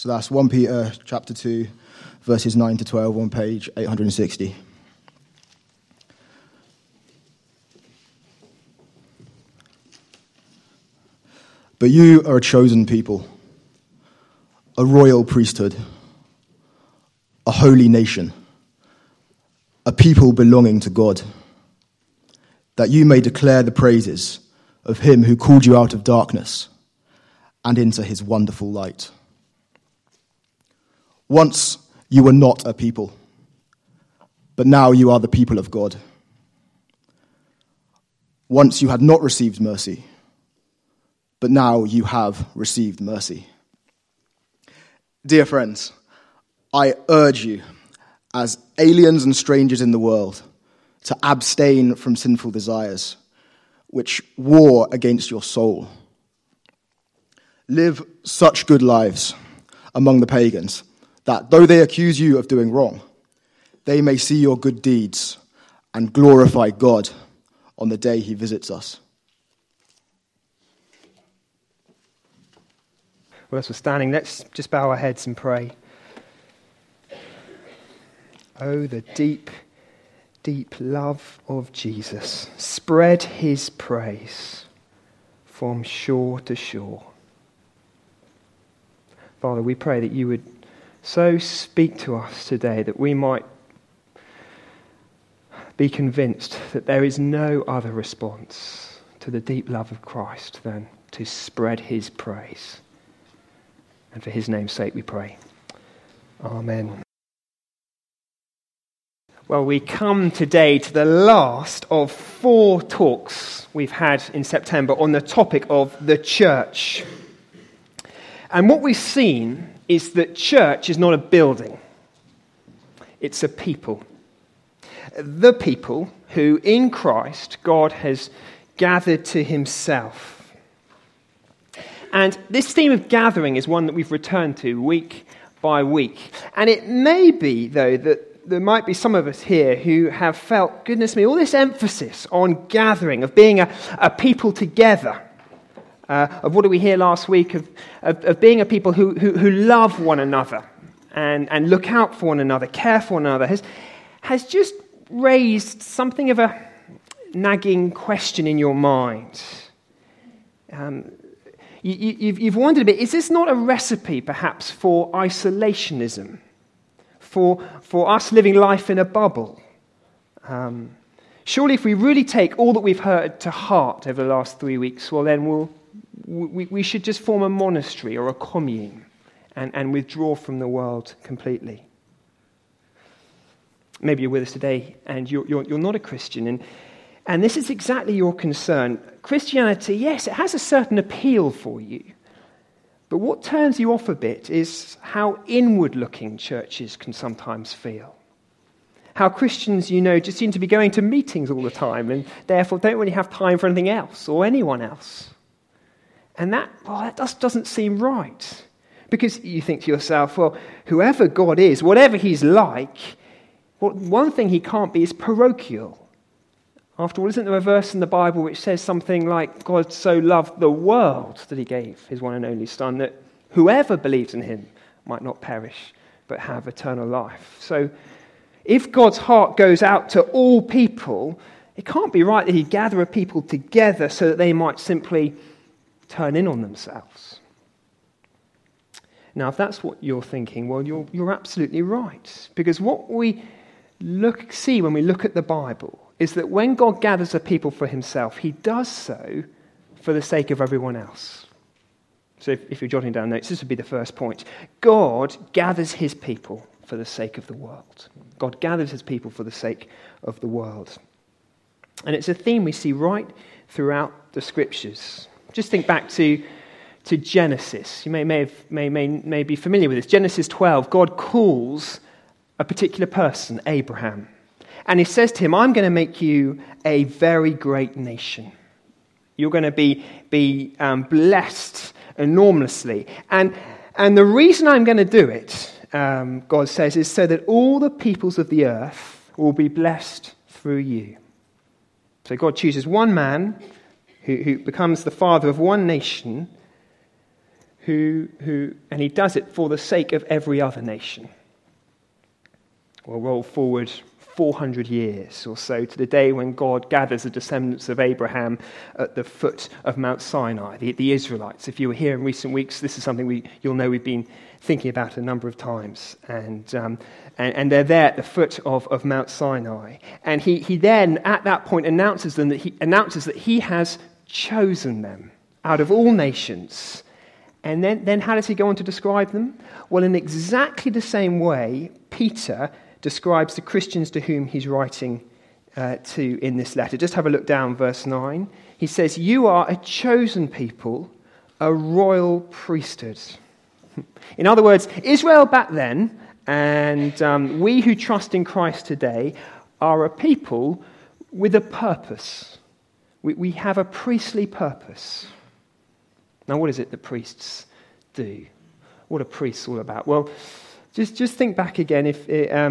So that's 1 Peter chapter 2, verses 9 to 12 on page 860. But you are a chosen people, a royal priesthood, a holy nation, a people belonging to God, that you may declare the praises of him who called you out of darkness and into his wonderful light. Once you were not a people, but now you are the people of God. Once you had not received mercy, but now you have received mercy. Dear friends, I urge you, as aliens and strangers in the world, to abstain from sinful desires, which war against your soul. Live such good lives among the pagans, that though they accuse you of doing wrong, they may see your good deeds and glorify God on the day he visits us. Well, as we're standing, let's just bow our heads and pray. Oh, the deep, deep love of Jesus. Spread his praise from shore to shore. Father, we pray that you would so speak to us today that we might be convinced that there is no other response to the deep love of Christ than to spread his praise. And for his name's sake we pray. Amen. Well, we come today to the last of 4 talks we've had in September on the topic of the church. And what we've seen is that church is not a building. It's a people. The people who in Christ God has gathered to himself. And this theme of gathering is one that we've returned to week by week. And it may be, though, that there might be some of us here who have felt, goodness me, all this emphasis on gathering, of being a people together, of what did we hear last week, of being a people who love one another and look out for one another, care for one another, has just raised something of a nagging question in your mind. You've wondered a bit, is this not a recipe perhaps for isolationism? For us living life in a bubble? Surely if we really take all that we've heard to heart over the last 3 weeks, well then we should just form a monastery or a commune and withdraw from the world completely. Maybe you're with us today and you're not a Christian, and this is exactly your concern. Christianity, yes, it has a certain appeal for you. But what turns you off a bit is how inward-looking churches can sometimes feel. How Christians, just seem to be going to meetings all the time and therefore don't really have time for anything else or anyone else. And that just doesn't seem right. Because you think to yourself, well, whoever God is, whatever he's like, well, one thing he can't be is parochial. After all, isn't there a verse in the Bible which says something like, God so loved the world that he gave his one and only Son, that whoever believes in him might not perish, but have eternal life. So if God's heart goes out to all people, it can't be right that he'd gather a people together so that they might simply turn in on themselves. Now, if that's what you're thinking, well, you're absolutely right. Because what we see when we look at the Bible is that when God gathers a people for himself, he does so for the sake of everyone else. So if you're jotting down notes, this would be the first point. God gathers his people for the sake of the world. God gathers his people for the sake of the world. And it's a theme we see right throughout the scriptures. Just think back to Genesis. You may be familiar with this. Genesis 12, God calls a particular person, Abraham. And he says to him, I'm going to make you a very great nation. You're going to be blessed enormously. And the reason I'm going to do it, God says, is so that all the peoples of the earth will be blessed through you. So God chooses one man who becomes the father of one nation, and he does it for the sake of every other nation. We'll roll forward 400 years or so to the day when God gathers the descendants of Abraham at the foot of Mount Sinai, the Israelites. If you were here in recent weeks, this is something you'll know we've been thinking about a number of times. And they're there at the foot of Mount Sinai. And he then, at that point, announces that he has chosen them out of all nations. And then how does he go on to describe them? Well, in exactly the same way, Peter describes the Christians to whom he's writing to in this letter. Just have a look down, verse 9. He says, "You are a chosen people, a royal priesthood." In other words, Israel back then, and we who trust in Christ today, are a people with a purpose. We have a priestly purpose. Now, what is it that priests do? What are priests all about? Well, just think back again, if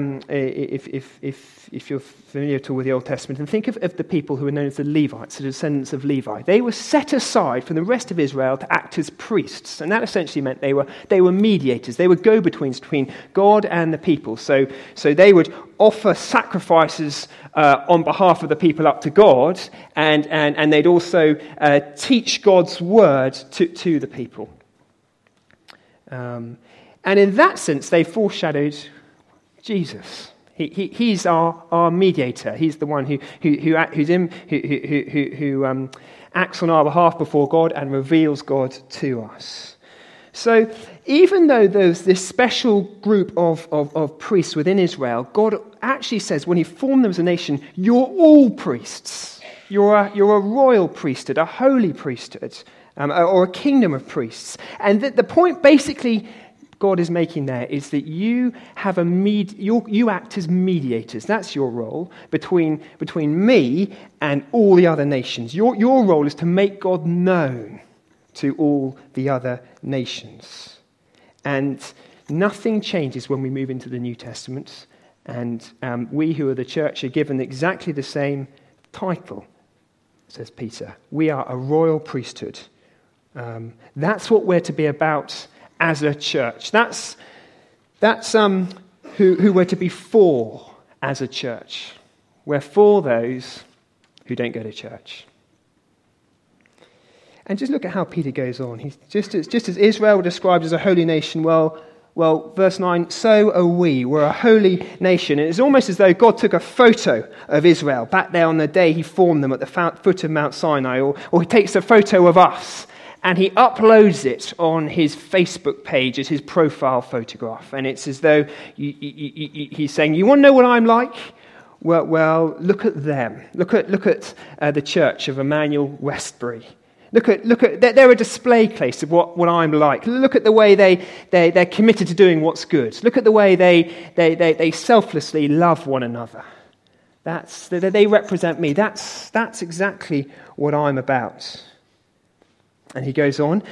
you're familiar at all with the Old Testament, and think of the people who are known as the Levites, the descendants of Levi. They were set aside from the rest of Israel to act as priests, and that essentially meant they were mediators. They were go-betweens between God and the people. So they would offer sacrifices on behalf of the people up to God, and they'd also teach God's word to the people. And in that sense, they foreshadowed Jesus. He's our mediator. He's the one who acts on our behalf before God and reveals God to us. So even though there's this special group of priests within Israel, God actually says when he formed them as a nation, you're all priests. You're a royal priesthood, a holy priesthood, or a kingdom of priests. And the point basically God is making there is that you have you act as mediators. That's your role between me and all the other nations. Your role is to make God known to all the other nations. And nothing changes when we move into the New Testament. And we who are the church are given exactly the same title, says Peter. We are a royal priesthood. That's what we're to be about as a church. That's who we're to be for as a church. We're for those who don't go to church. And just look at how Peter goes on. He's just as Israel described as a holy nation, well, verse 9, so are we. We're a holy nation. And it's almost as though God took a photo of Israel back there on the day he formed them at the foot of Mount Sinai, or he takes a photo of us and he uploads it on his Facebook page as his profile photograph. And it's as though he's saying, you want to know what I'm like? Well, look at them. Look at the church of Emmanuel Westbury. Look at they're a display case of what I'm like. Look at the way they're committed to doing what's good. Look at the way they selflessly love one another. They represent me. That's exactly what I'm about. And he goes on.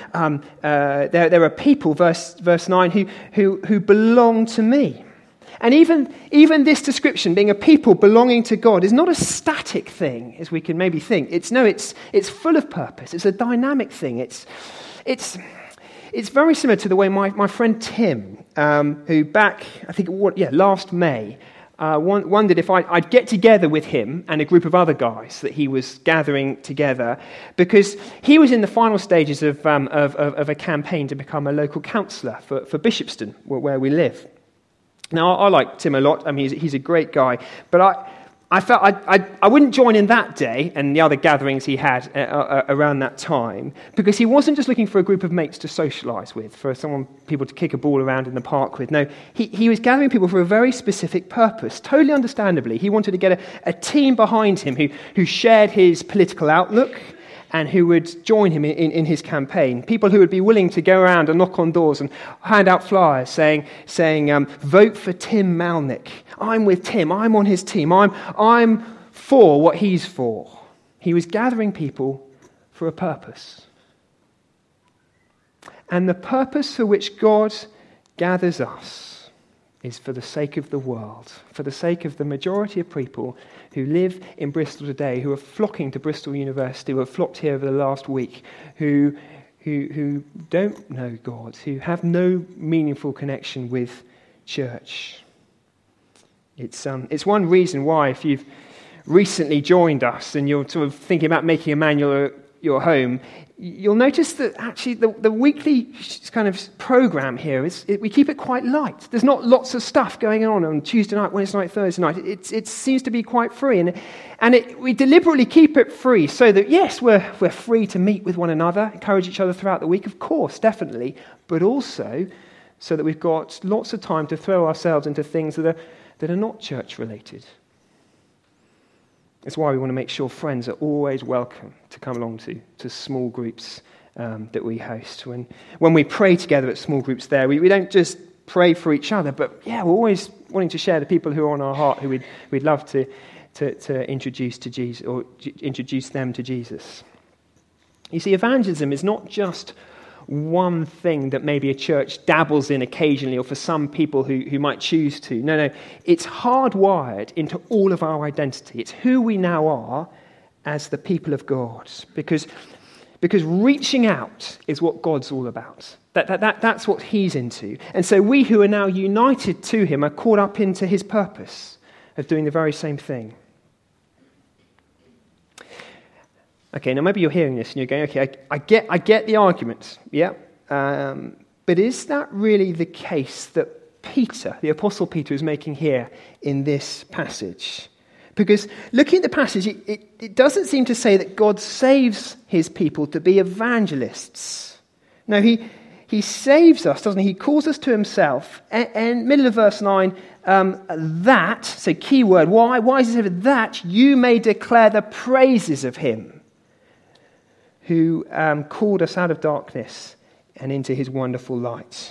There are people, verse 9, who belong to me. And even this description, being a people belonging to God, is not a static thing, as we can maybe think. It's full of purpose. It's a dynamic thing. It's very similar to the way my friend Tim, who back, I think, last May, wondered if I'd get together with him and a group of other guys that he was gathering together, because he was in the final stages of a campaign to become a local councillor for Bishopston, where we live. Now, I like Tim a lot. I mean, he's a great guy. But I felt I wouldn't join in that day and the other gatherings he had around that time, because he wasn't just looking for a group of mates to socialise with, for people to kick a ball around in the park with. No, he was gathering people for a very specific purpose, totally understandably. He wanted to get a team behind him who shared his political outlook and who would join him in his campaign. People who would be willing to go around and knock on doors and hand out flyers saying, vote for Tim Malnick. I'm with Tim. I'm on his team. I'm for what he's for. He was gathering people for a purpose. And the purpose for which God gathers us is for the sake of the world, for the sake of the majority of people who live in Bristol today, who are flocking to Bristol University, who have flocked here over the last week, who who don't know God, who have no meaningful connection with church. It's one reason why, if you've recently joined us and you're sort of thinking about making Emmanuel your home, you'll notice that actually the weekly kind of program here we keep it quite light. There's not lots of stuff going on Tuesday night, Wednesday night, Thursday night. It seems to be quite free, and we deliberately keep it free so that yes, we're free to meet with one another, encourage each other throughout the week, of course, definitely, but also so that we've got lots of time to throw ourselves into things that are not church related. It's why we want to make sure friends are always welcome to come along to small groups that we host. When we pray together at small groups there, we don't just pray for each other, but we're always wanting to share the people who are on our heart, who we'd love to introduce to Jesus, or introduce them to Jesus. You see, evangelism is not just one thing that maybe a church dabbles in occasionally, or for some people who might choose to. No, it's hardwired into all of our identity. It's who we now are as the people of God, because reaching out is what God's all about. That's what he's into. And so we who are now united to him are caught up into his purpose of doing the very same thing. Okay, now maybe you're hearing this and you're going, okay, I get the argument, yeah, but is that really the case that Peter, the Apostle Peter, is making here in this passage? Because looking at the passage, it doesn't seem to say that God saves his people to be evangelists. No, he saves us, doesn't he? He calls us to himself, and middle of verse 9, that, so key word, why is it that you may declare the praises of him who called us out of darkness and into his wonderful light.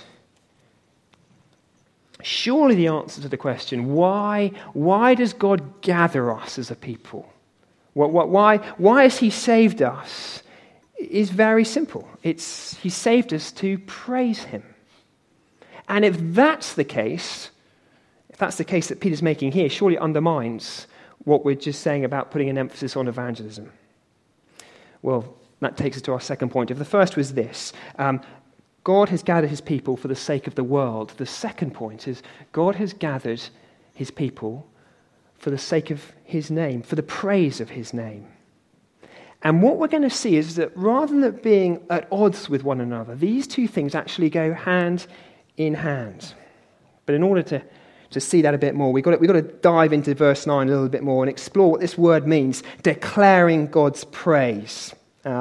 Surely the answer to the question, why does God gather us as a people? Why has he saved us? Is very simple. He saved us to praise him. And if that's the case that Peter's making here, surely it undermines what we're just saying about putting an emphasis on evangelism. Well, that takes us to our second point. If the first was this, God has gathered his people for the sake of the world. The second point is God has gathered his people for the sake of his name, for the praise of his name. And what we're going to see is that rather than being at odds with one another, these two things actually go hand in hand. But in order to see that a bit more, we've got to dive into verse 9 a little bit more and explore what this word means, declaring God's praise.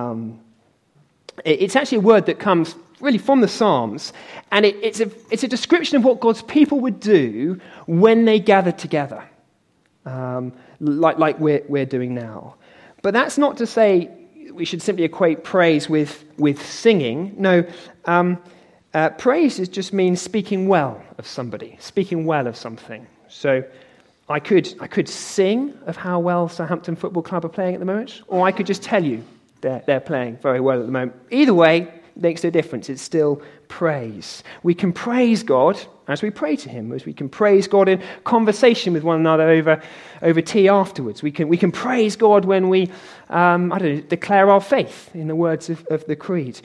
It's actually a word that comes really from the Psalms, and it's a description of what God's people would do when they gathered together, like we're doing now. But that's not to say we should simply equate praise with singing. No, praise just means speaking well of somebody, speaking well of something. So I could sing of how well Southampton Football Club are playing at the moment, or I could just tell you they're playing very well at the moment. Either way, makes no difference. It's still praise. We can praise God as we pray to him, as we can praise God in conversation with one another over tea afterwards. We can praise God when we, declare our faith in the words of the creed.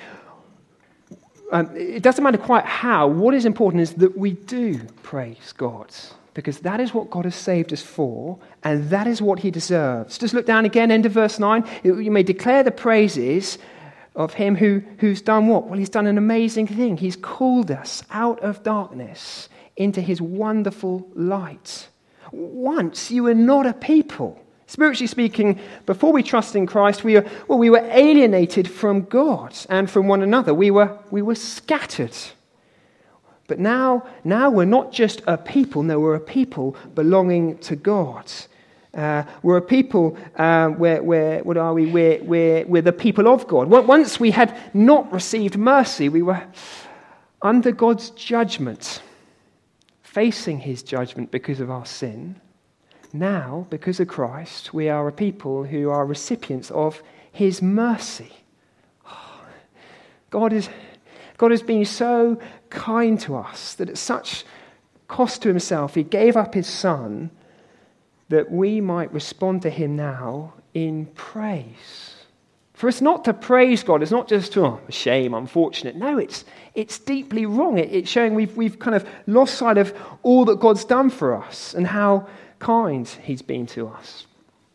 It doesn't matter quite how. What is important is that we do praise God, because that is what God has saved us for, and that is what he deserves. Just look down again, end of verse 9. You may declare the praises of him who's done what? Well, he's done an amazing thing. He's called us out of darkness into his wonderful light. Once you were not a people. Spiritually speaking, before we trusted in Christ, we were alienated from God and from one another. We were scattered. But now we're not just a people. No, we're a people belonging to God. We're a people where what are we? We're the people of God. Once we had not received mercy, we were under God's judgment, facing his judgment because of our sin. Now, because of Christ, we are a people who are recipients of his mercy. God has been so kind to us that at such cost to himself, he gave up his son that we might respond to him now in praise. For us not to praise God is not just, a shame, unfortunate. No, it's deeply wrong. It's showing we've kind of lost sight of all that God's done for us and how kind he's been to us.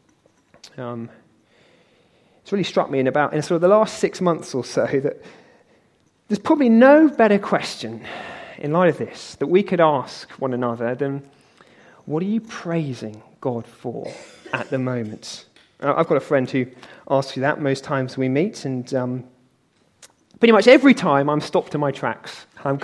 It's really struck me in sort of the last 6 months or so that there's probably no better question in light of this that we could ask one another than, what are you praising God for at the moment? I've got a friend who asks you that most times we meet, and pretty much every time I'm stopped in my tracks.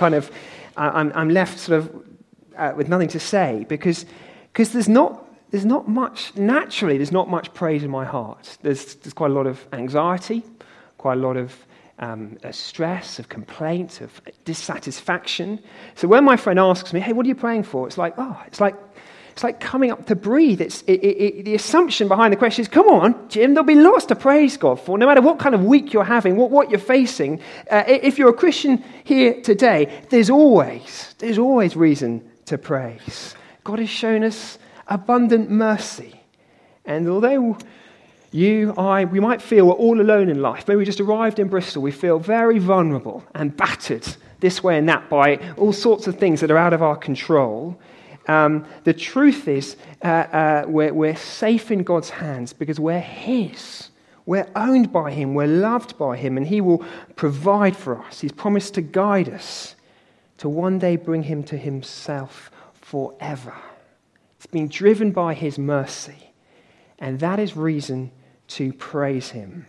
I'm left sort of with nothing to say because there's not much praise in my heart. There's quite a lot of anxiety, quite a lot of stress, of complaint, of dissatisfaction. So when my friend asks me, "Hey, what are you praying for?" It's like coming up to breathe. The assumption behind the question is, come on, Jim, there'll be lots to praise God for, no matter what kind of week you're having, what you're facing. If you're a Christian here today, there's always reason to praise. God has shown us abundant mercy. And although we might feel we're all alone in life, maybe we just arrived in Bristol, we feel very vulnerable and battered this way and that by all sorts of things that are out of our control. The truth is we're safe in God's hands because we're His. We're owned by Him. We're loved by Him. And He will provide for us. He's promised to guide us to one day bring Him to Himself forever. It's been driven by His mercy. And that is reason to praise Him.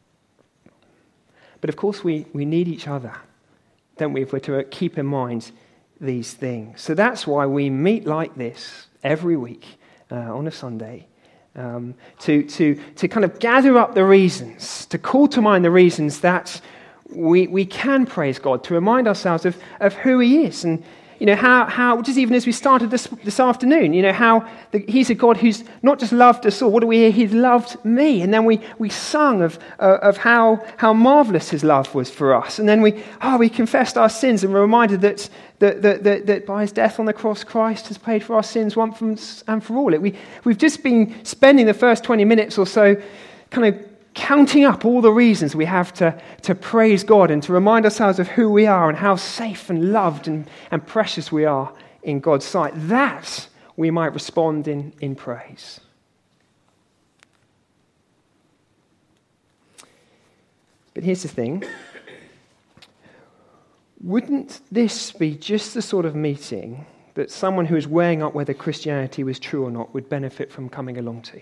But of course we need each other, don't we, if we're to keep in mind these things. So that's why we meet like this every week on a Sunday, to kind of gather up the reasons, to call to mind the reasons that we can praise God, to remind ourselves of who He is, and how just even as we started this afternoon, how He's a God who's not just loved us all. What do we hear? He's loved me. And then we sung of how marvelous His love was for us. And then we confessed our sins and were reminded that by His death on the cross, Christ has paid for our sins once and for all. We've just been spending the first 20 minutes or so kind of counting up all the reasons we have to praise God and to remind ourselves of who we are and how safe and loved and precious we are in God's sight. That we might respond in praise. But here's the thing. Wouldn't this be just the sort of meeting that someone who is weighing up whether Christianity was true or not would benefit from coming along to?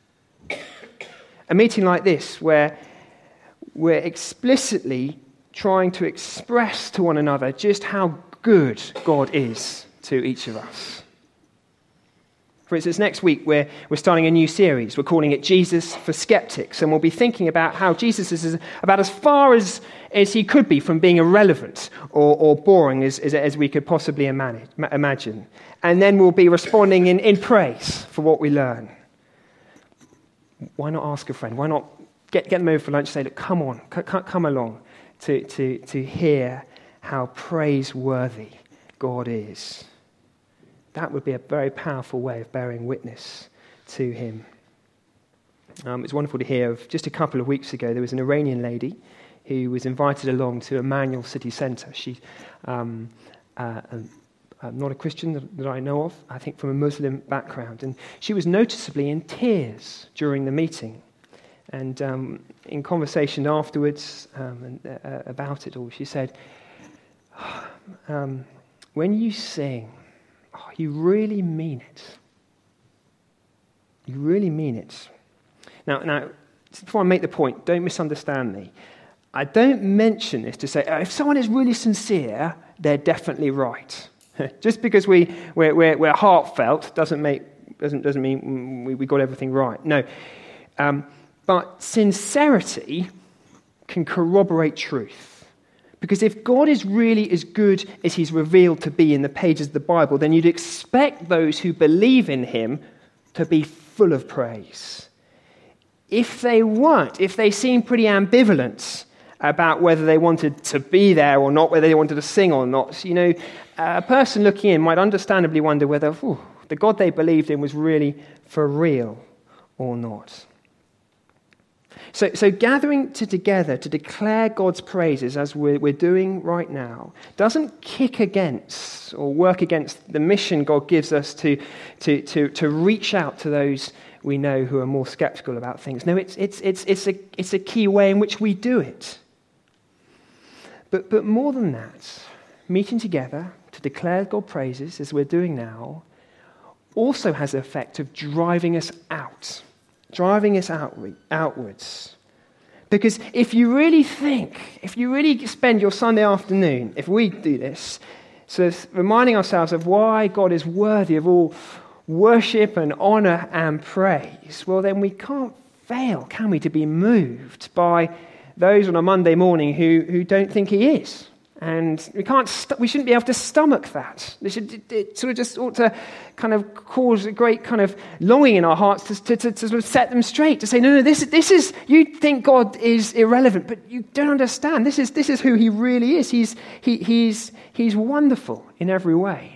A meeting like this where we're explicitly trying to express to one another just how good God is to each of us. For instance, next week we're starting a new series. We're calling it Jesus for Skeptics, and we'll be thinking about how Jesus is about as far as He could be from being irrelevant or boring as we could possibly imagine. And then we'll be responding in praise for what we learn. Why not ask a friend? Why not get them over for lunch and say, look, come on, come along to hear how praiseworthy God is. That would be a very powerful way of bearing witness to Him. It's wonderful to hear of just a couple of weeks ago, there was an Iranian lady who was invited along to Emmanuel City Centre. She not a Christian that I know of, I think from a Muslim background. And she was noticeably in tears during the meeting. And in conversation afterwards about it all, she said, when you sing, you really mean it. You really mean it. Now, before I make the point, don't misunderstand me. I don't mention this to say, if someone is really sincere, they're definitely right. Just because we're heartfelt doesn't mean we got everything right. No, but sincerity can corroborate truth. Because if God is really as good as He's revealed to be in the pages of the Bible, then you'd expect those who believe in Him to be full of praise. If they weren't, if they seem pretty ambivalent about whether they wanted to be there or not, whether they wanted to sing or not, a person looking in might understandably wonder whether the God they believed in was really for real or not. So gathering together to declare God's praises, as we're doing right now, doesn't kick against or work against the mission God gives us to reach out to those we know who are more skeptical about things. No, it's a key way in which we do it. But more than that, meeting together to declare God praises, as we're doing now, also has the effect of driving us out. Driving us outwards. Because if you really spend your Sunday afternoon, if we do this, so reminding ourselves of why God is worthy of all worship and honor and praise, well then we can't fail, can we, to be moved by those on a Monday morning who don't think he is. And we shouldn't be able to stomach that. It sort of just ought to kind of cause a great kind of longing in our hearts to sort of set them straight, to say, no, this is, you think God is irrelevant, but you don't understand. This is who he really is. He's wonderful in every way.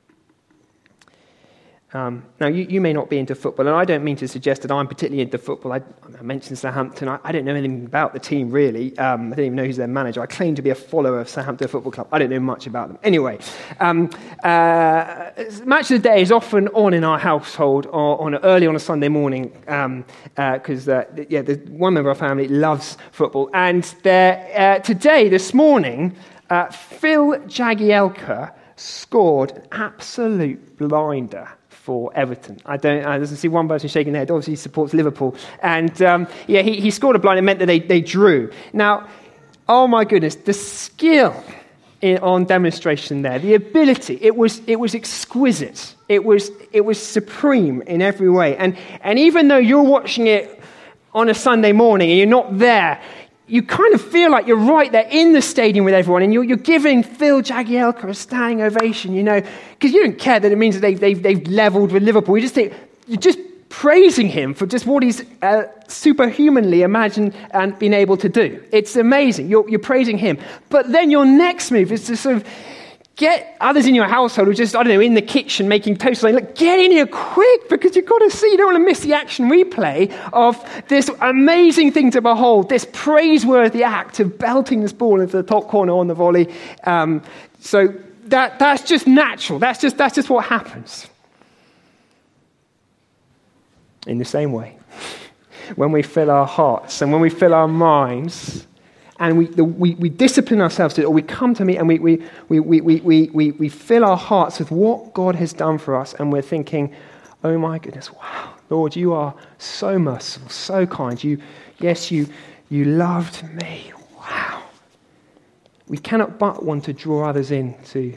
Now, you may not be into football, and I don't mean to suggest that I'm particularly into football. I mentioned Southampton. I don't know anything about the team, really. I don't even know who's their manager. I claim to be a follower of Southampton Football Club. I don't know much about them. Anyway, Match of the Day is often on in our household early on a Sunday morning because one member of our family loves football. And this morning, Phil Jagielka scored an absolute blinder for Everton. I doesn't see one person shaking their head. Obviously, he supports Liverpool. And he scored a blinder. It meant that they drew. Now, oh my goodness, the skill on demonstration there, the ability, it was exquisite. It was supreme in every way. And even though you're watching it on a Sunday morning and you're not there, you kind of feel like you're right there in the stadium with everyone, and you're giving Phil Jagielka a standing ovation, because you don't care that it means that they've leveled with Liverpool. You just think, you're just praising him for just what he's superhumanly imagined and been able to do. It's amazing. You're praising him. But then your next move is to sort of get others in your household who are just, in the kitchen making toast, saying, look, get in here quick, because you've got to see, you don't want to miss the action replay of this amazing thing to behold, this praiseworthy act of belting this ball into the top corner on the volley. So that's just natural. That's just what happens. In the same way, when we fill our hearts and when we fill our minds, and we discipline ourselves to it, or we come to meet and we fill our hearts with what God has done for us, and we're thinking, oh my goodness, wow, Lord, you are so merciful, so kind. You loved me. Wow. We cannot but want to draw others in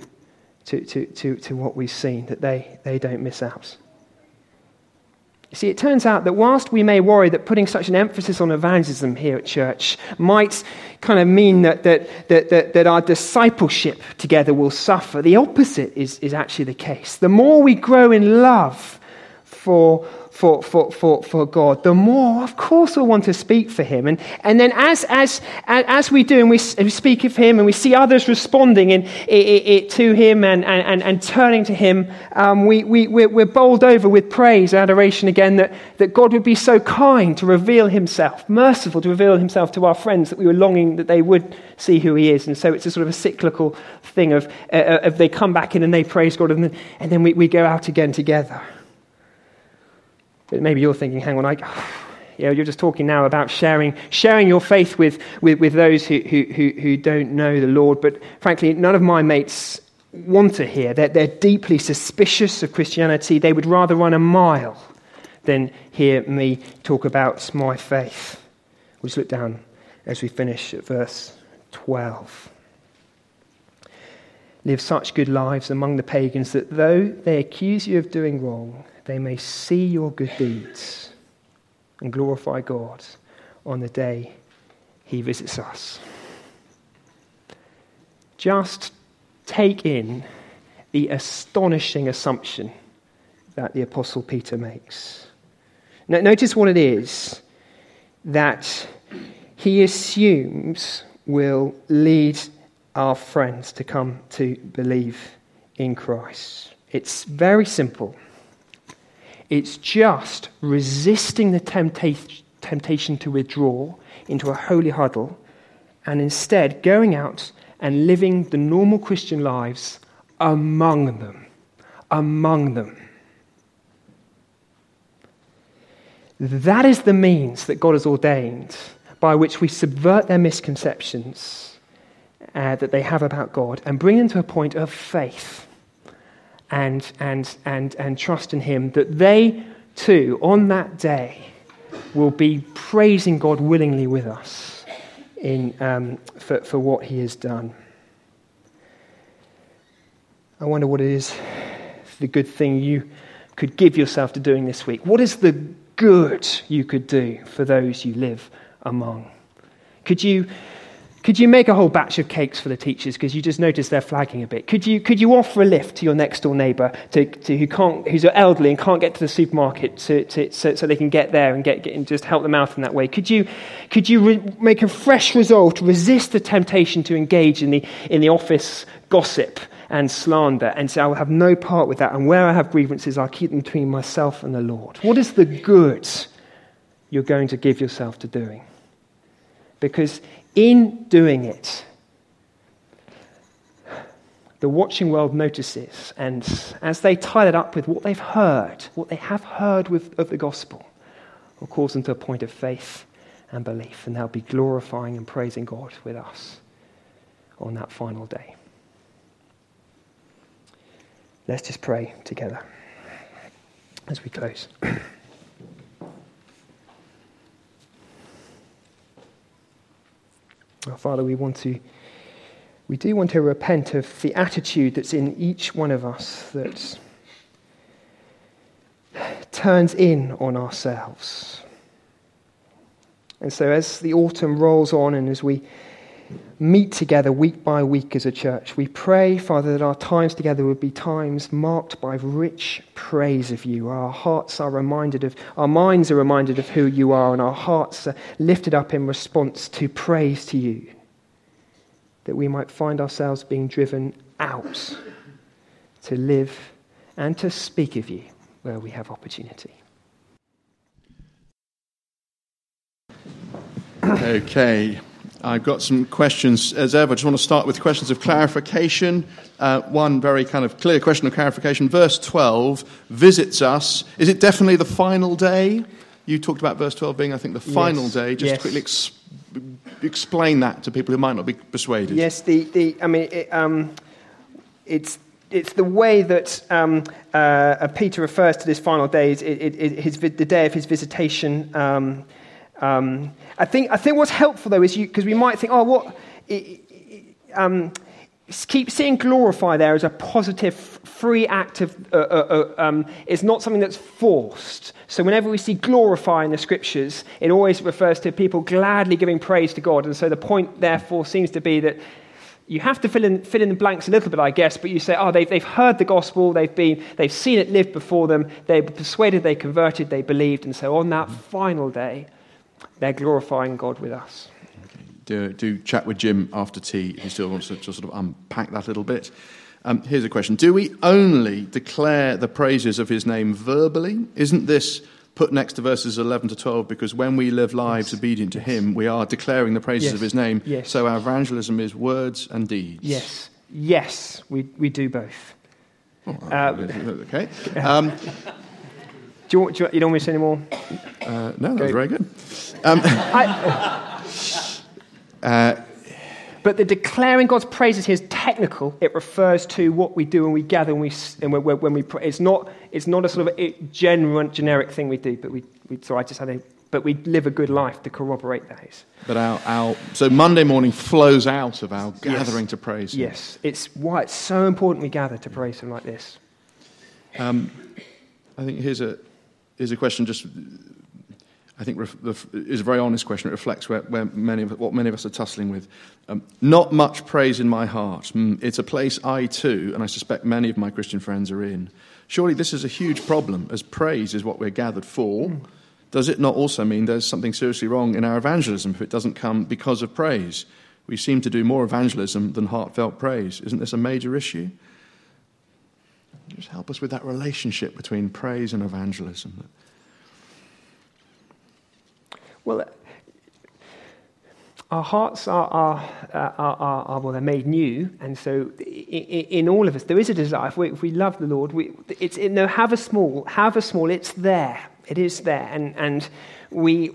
to what we've seen, that they don't miss out. You see, it turns out that whilst we may worry that putting such an emphasis on evangelism here at church might kind of mean that our discipleship together will suffer, the opposite is actually the case. The more we grow in love for God, the more, of course, we'll want to speak for him. And then as we do, and we speak of him, and we see others responding to him and turning to him, we're bowled over with praise and adoration again that God would be so kind to reveal himself, merciful to reveal himself to our friends, that we were longing that they would see who he is. And so it's a sort of a cyclical thing of they come back in and they praise God, and then we go out again together. But maybe you're thinking, hang on, you're just talking now about sharing your faith with those who don't know the Lord. But frankly, none of my mates want to hear that. They're deeply suspicious of Christianity. They would rather run a mile than hear me talk about my faith. We'll just look down as we finish at verse 12. Live such good lives among the pagans that though they accuse you of doing wrong, they may see your good deeds and glorify God on the day he visits us. Just take in the astonishing assumption that the Apostle Peter makes. Now, notice what it is that he assumes will lead our friends to come to believe in Christ. It's very simple. It's just resisting the temptation to withdraw into a holy huddle, and instead going out and living the normal Christian lives among them. Among them. That is the means that God has ordained by which we subvert their misconceptions that they have about God and bring them to a point of faith and trust in Him, that they too, on that day, will be praising God willingly with us for what He has done. I wonder what it is, the good thing you could give yourself to doing this week. What is the good you could do for those you live among? Could you make a whole batch of cakes for the teachers because you just notice they're flagging a bit? Could you offer a lift to your next door neighbour who's elderly and can't get to the supermarket so they can get there and get and just help them out in that way? Could you make a fresh resolve to resist the temptation to engage in the office gossip and slander and say, I will have no part with that, and where I have grievances, I'll keep them between myself and the Lord? What is the good you're going to give yourself to doing? Because in doing it, the watching world notices, and as they tie it up with what they've heard, what they have heard of the gospel, will cause them to a point of faith and belief, and they'll be glorifying and praising God with us on that final day. Let's just pray together as we close. Our Father, we do want to repent of the attitude that's in each one of us that turns in on ourselves. And so as the autumn rolls on and as we meet together week by week as a church, we pray, Father, that our times together would be times marked by rich praise of you. Our minds are reminded of who you are, and our hearts are lifted up in response to praise to you, that we might find ourselves being driven out to live and to speak of you where we have opportunity. Okay. I've got some questions, as ever. I just want to start with questions of clarification. One very kind of clear question of clarification. Verse 12 visits us. Is it definitely the final day? You talked about verse 12 being, I think, the final day. Just quickly explain that to people who might not be persuaded. Yes, it's the way that Peter refers to this final day. The day of his visitation. I think what's helpful though is because we might think, keep seeing glorify there as a positive, free act of. It's not something that's forced. So whenever we see glorify in the scriptures, it always refers to people gladly giving praise to God. And so the point, therefore, seems to be that you have to fill in the blanks a little bit, I guess. But you say, they've heard the gospel, they've seen it lived before them, they were persuaded, they converted, they believed, and so on that final day, they're glorifying God with us. Okay. Do chat with Jim after tea. He still wants to just sort of unpack that a little bit. Here's a question. Do we only declare the praises of his name verbally? Isn't this put next to verses 11 to 12? Because when we live lives obedient to him, we are declaring the praises of his name. Yes. So our evangelism is words and deeds. Yes, we do both. Okay. You don't want me to say any more? No, that was very good. But the declaring God's praises here is technical. It refers to what we do when we gather and when we pray. It's not a sort of generic thing we do. But we live a good life to corroborate those. But so Monday morning flows out of our gathering to praise Him. Yes, it's why it's so important we gather to praise Him like this. I think here's a question. I think is a very honest question. It reflects what many of us are tussling with. Not much praise in my heart. It's a place I too, and I suspect many of my Christian friends are in. Surely this is a huge problem, as praise is what we're gathered for. Does it not also mean there's something seriously wrong in our evangelism if it doesn't come because of praise? We seem to do more evangelism than heartfelt praise. Isn't this a major issue? Just help us with that relationship between praise and evangelism. Well, our hearts are well, they're made new, and so in all of us there is a desire. If we love the Lord, however small, it's there. It is there, and we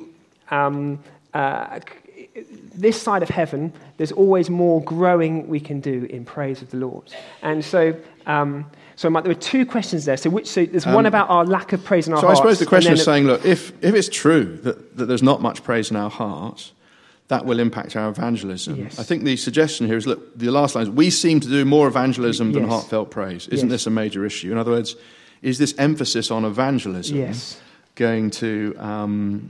this side of heaven, there's always more growing we can do in praise of the Lord, and so. So Mike, there were two questions there. So there's one about our lack of praise in our hearts. So I suppose the question is saying, look, if it's true that there's not much praise in our hearts, that will impact our evangelism. Yes. I think the suggestion here is, look, the last line is, we seem to do more evangelism than heartfelt praise. Isn't this a major issue? In other words, is this emphasis on evangelism going to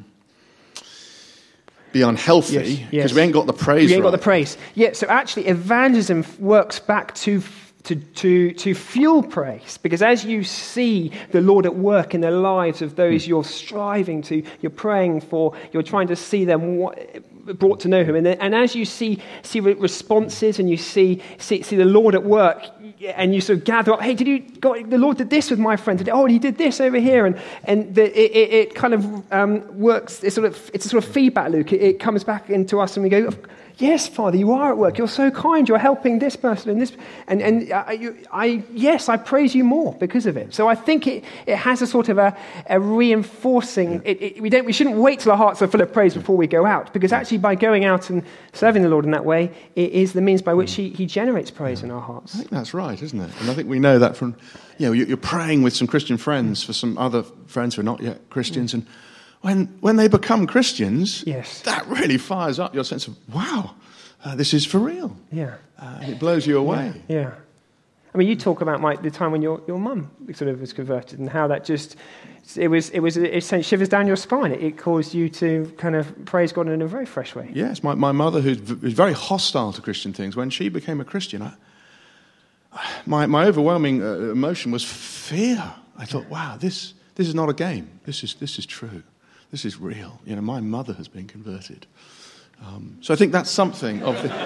be unhealthy because we ain't got the praise? We ain't got the praise. Yeah, so actually evangelism works back to fuel praise, because as you see the Lord at work in the lives of those you're striving to, you're praying for, you're trying to see them brought to know Him, and as you see responses and you see the Lord at work, and you sort of gather up, hey, the Lord did this with my friend today. Oh, and He did this over here, and it kind of works. It's a sort of feedback loop. It comes back into us, and we go, yes, Father, you are at work. You're so kind. You're helping this person and this, and I praise you more because of it. So I think it has a sort of a reinforcing. We shouldn't wait till our hearts are full of praise before we go out, because actually by going out and serving the Lord in that way, it is the means by which He generates praise in our hearts. I think that's right, isn't it? And I think we know that from, you're praying with some Christian friends for some other friends who are not yet Christians, and when they become Christians, that really fires up your sense of, wow, this is for real. Yeah. It blows you away. Yeah. I mean, you talk about, Mike, the time when your mum sort of was converted, and how that just, it sent shivers down your spine. It caused you to kind of praise God in a very fresh way. Yes, my mother, who's very hostile to Christian things, when she became a Christian, my overwhelming emotion was fear. I thought, wow, this is not a game. This is true. This is real. My mother has been converted. So I think that's something of the...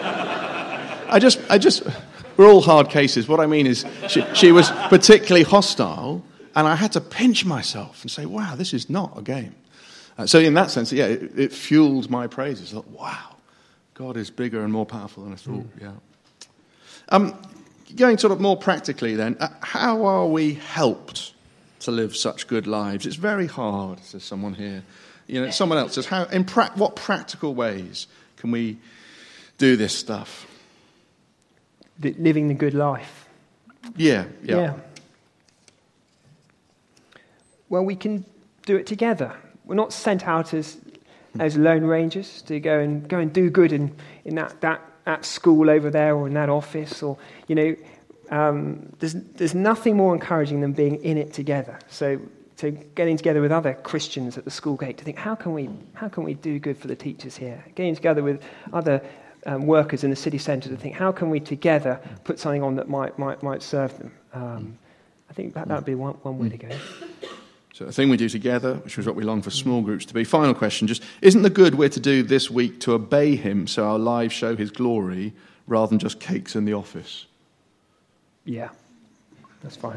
we're all hard cases. What I mean is she was particularly hostile, and I had to pinch myself and say, wow, this is not a game. So in that sense, it fueled my praises. I thought, wow, God is bigger and more powerful than I thought, Going sort of more practically then, how are we helped to live such good lives? It's very hard, says someone here. Someone else says, what practical ways can we do this stuff? Living the good life. Yeah. Well, we can do it together. We're not sent out as lone rangers to go and do good in that school over there or in that office, or there's nothing more encouraging than being in it together. So getting together with other Christians at the school gate to think, how can we do good for the teachers here? Getting together with other workers in the city centre to think, how can we together put something on that might serve them? I think that would be one way to go. So a thing we do together, which is what we long for small groups to be. Final question, just, isn't the good we're to do this week to obey Him so our lives show His glory rather than just cakes in the office? Yeah, that's fine.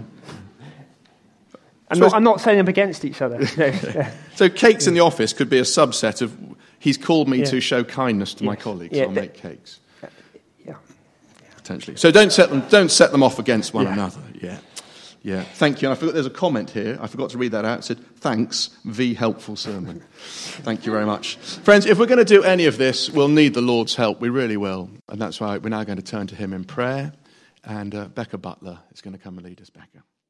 I'm not saying them against each other. No. So cakes in the office could be a subset of, He's called me to show kindness to my colleagues. I'll make cakes. Potentially. So don't set them off against one another. Yeah. Thank you. And I forgot there's a comment here. I forgot to read that out. It said, thanks, V helpful sermon. Thank you very much. Friends, if we're going to do any of this, we'll need the Lord's help. We really will. And that's why we're now going to turn to Him in prayer. And Becca Butler is going to come and lead us, Becca.